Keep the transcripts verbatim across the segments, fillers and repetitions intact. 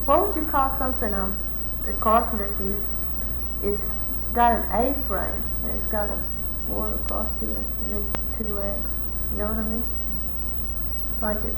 What would you call something um the carpenters use? It's got an A-frame and it's got a board across here and then two legs. You know what I mean? Like it's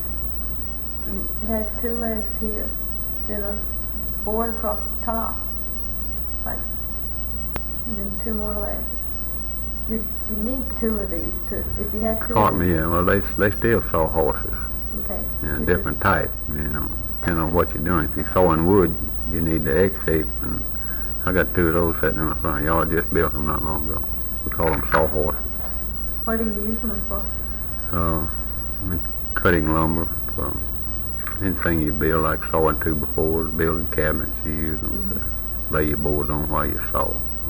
it has two legs here, then a board across the top, like, and then two more legs. You you need two of these to if you had two. Caught me, yeah. Well, they they still saw horses. Okay. Yeah, different type, you know, depending on what you're doing. If you're sawing wood, you need the X shape, and I got two of those sitting in the front yard. Just built them not long ago. We call them sawhorses. What are you using them for? Uh, cutting lumber, for anything you build, like sawing two by fours, building cabinets, you use them mm-hmm. to lay your boards on while you saw.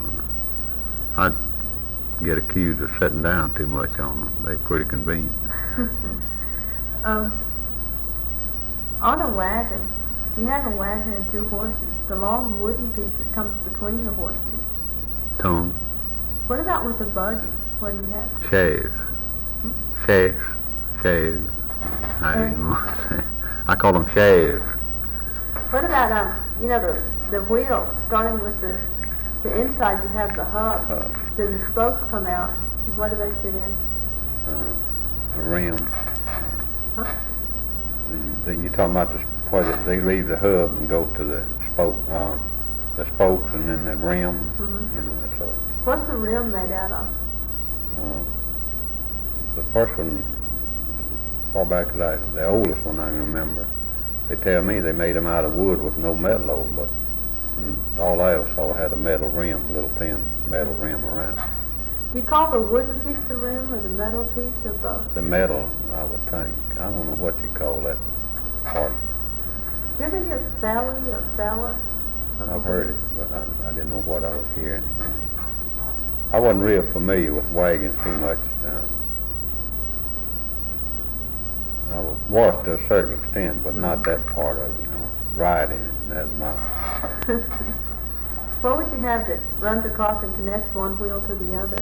Uh, I get accused of sitting down too much on them. They're pretty convenient. um, on a wagon, you have a wagon and two horses. The long wooden piece that comes between the horses. Tongue. What about with the buggy? What do you have? Shaves. Hmm? Shaves. Shaves. I didn't want to say. I call them shaves. What about um, you know the the wheel starting with the the inside? You have the hub. Uh, then the spokes come out. What do they fit in? Uh, the rim. Huh? The, the, you're talking about the where they leave the hub and go to the spoke, uh, the spokes, and then the rim. Mm-hmm. You know, that's all. What's the rim made out of? Uh, the first one, far back as I, the oldest one I can remember, they tell me they made them out of wood with no metal on them, but mm, all I ever saw had a metal rim, a little thin metal rim around. Do you call the wooden piece the rim or the metal piece or both? The metal, I would think. I don't know what you call that part. Did you ever hear felly or feller? I've heard it, but I, I didn't know what I was hearing. I wasn't real familiar with wagons too much. Uh, I was to a certain extent, but not that part of it, you know, riding it, that's my... What would you have that runs across and connects one wheel to the other?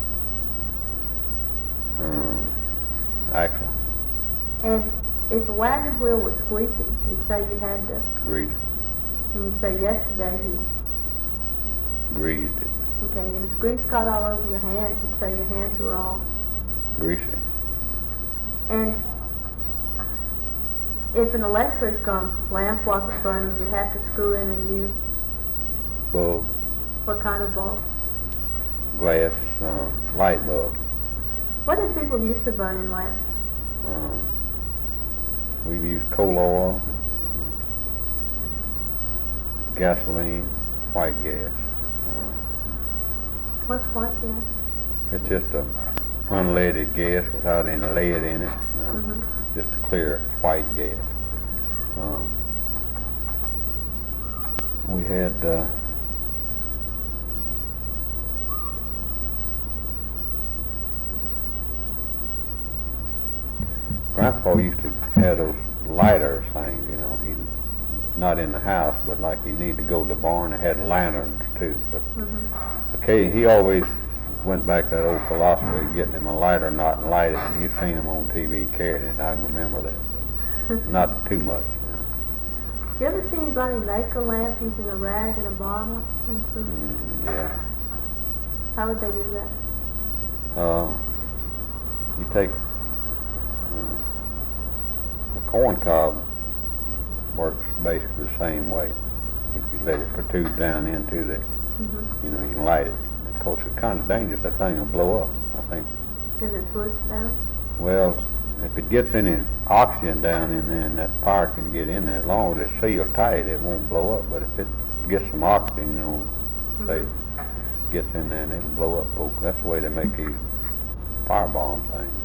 Um, axle. And if a wagon wheel was squeaky, you'd say you had to... Grease it. And you say yesterday he... Greased it. Okay, and if grease got all over your hands, you'd say your hands were all... Greasy. And if an electric um, lamp wasn't burning, you'd have to screw in a new... Bulb. What kind of bulb? Glass, uh, light bulb. What did people used to burn in lamps? Uh, we've used coal oil, gasoline, white gas. Uh, What's white gas? it's just a unleaded gas without any lead in it. Uh, Mm-hmm. Just a clear white gas. Um, we had uh, Grandpa used to have those lighter things, you know. He not in the house, but like he need to go to the barn and had lanterns too. But Mm-hmm. okay, he always went back to that old philosophy of getting him a lighter knot and light it, and you've seen him on T V carrying it. I can remember that, but not too much. You ever see anybody make a lamp using a rag and a bottle and some? Mm, yeah. How would they do that? Uh, you take uh, a corn cob works basically the same way. If you let it protrude down into the, Mm-hmm. you know, you can light it. Of course, it's kind of dangerous. That thing will blow up, I think. Because it flutes down? Well, if it gets any oxygen down in there and that fire can get in there, as long as it's sealed tight, it won't blow up. But if it gets some oxygen, you know, Mm-hmm. say, gets in there and it'll blow up. Folks. That's the way they make these firebomb things.